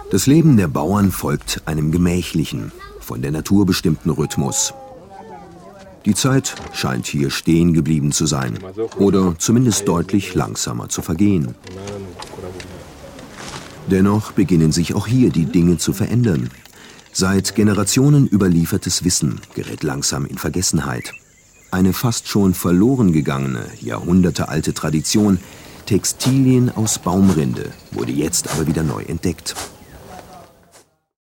Das Leben der Bauern folgt einem gemächlichen, von der Natur bestimmten Rhythmus. Die Zeit scheint hier stehen geblieben zu sein oder zumindest deutlich langsamer zu vergehen. Dennoch beginnen sich auch hier die Dinge zu verändern. Seit Generationen überliefertes Wissen gerät langsam in Vergessenheit. Eine fast schon verloren gegangene, jahrhundertealte Tradition, Textilien aus Baumrinde, wurde jetzt aber wieder neu entdeckt.